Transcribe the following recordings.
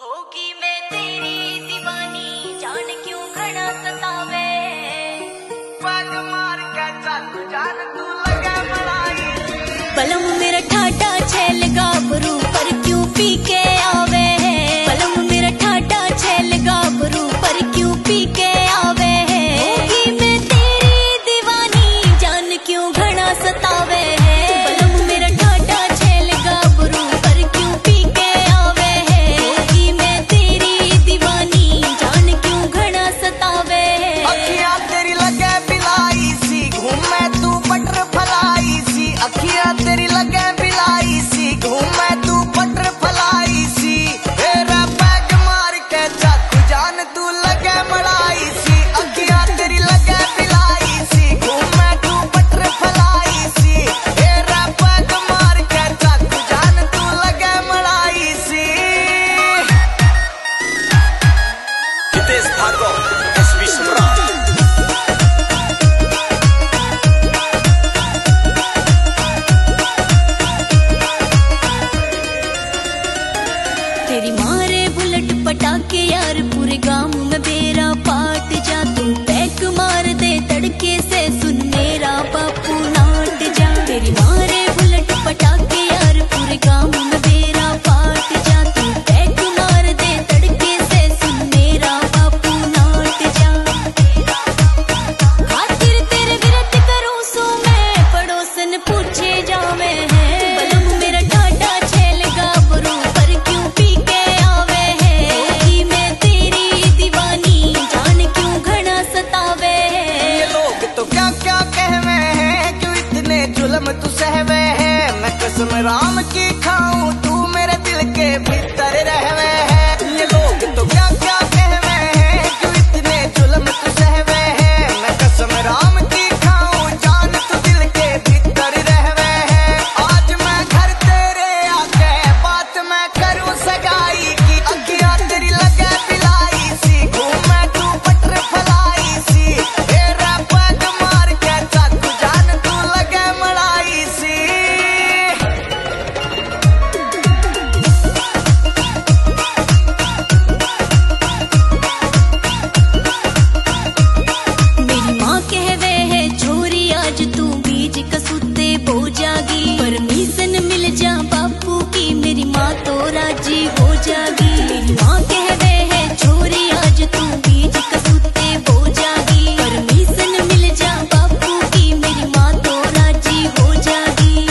होगी मैं तेरी दीवानी, जान क्यों घड़ा सतावे। पग मार के चल जान तू लगे मलाई। बलम मेरा ठाटा छैल गाभरू पर क्यों पी के आवे। बलम मेरा ठाटा छैल गाभरू पर क्यों पी के आवे। होगी मैं तेरी दीवानी, जान क्यों घड़ा सतावे। तेरी लगे बिलाई सी घूमे तू बटर फलाई सी। तेरा पैग मार के चाकू जान तू लगे मलाई सी। अखियां तेरी लगे बिलाई सी घूमे तू बटर फलाई सी। तेरा पैग मार के चाकू जान तू लगे मलाई सी। हितेश भार्गव एसबी सम्राट। तेरी मारे बुलेट पटाके यार पूरे गांव में बेरा पाट जा। तू पैक मार दे तड़के से सुन मेरा बापू नाट जा। तेरी मारे बुलेट पटाके यार पूरे गांव में बेरा पाट जा। तू पैक मार दे तड़के से सुन मेरा बापू नाट जा। खातिर तेरे विरत करूं सो मैं पड़ोसन पूछे जावे है। बलम मेरा ठाटा छैल गाभरू पर क्यों पी के आवे है। होगी मैं तेरी दीवानी, जान क्यों घड़ा सतावे। ये लोग तो क्या क्या कहवे हैं, क्यों इतने जुल्म तू सहवे है। मैं कसम राम की खाऊं तू मेरे दिल के भीतर रहवे है। ये लोग तो क्या क्या कहवे हैं, क्यों इतने जुल्म तू सहवे है। मैं कसम राम की खाऊं जान तू दिल के भीतर रहवे है। आज मैं घर तेरे आके बात मैं करूं सगाई की। अखियां तेरी लगे बिलाई सी घूमे तू बटर फलाई सी। तेरा पग मार के चाकू जान तू लगे मलाई सी। मेरी माँ कहवे है छोरी आज तू बीज कसूते बो जागी। परमिशन मिल जा बापू की मेरी माँ तो राजी हो जागी। मेरी माँ कहवे है छोरी आज तू बीज कसूते बो जागी। परमिशन मिल जा बापू की मेरी माँ तो राजी हो जागी।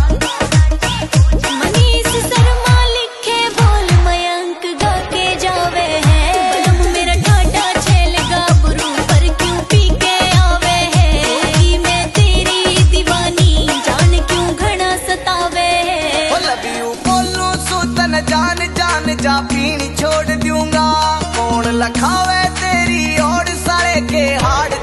मनीष शर्मा लिखे बोल मयंक गा के जावे है। बलम मेरा ठाटा छैल गाभरू पर क्यों पी के आवे है। होगी मैं तेरी दीवानी, जान क्यों घड़ा सतावे। लव यू बोलूं सुतन जान जान जा पीनी छोड़ दूंगा। कौन लखावे तेरी और सारे के हाड़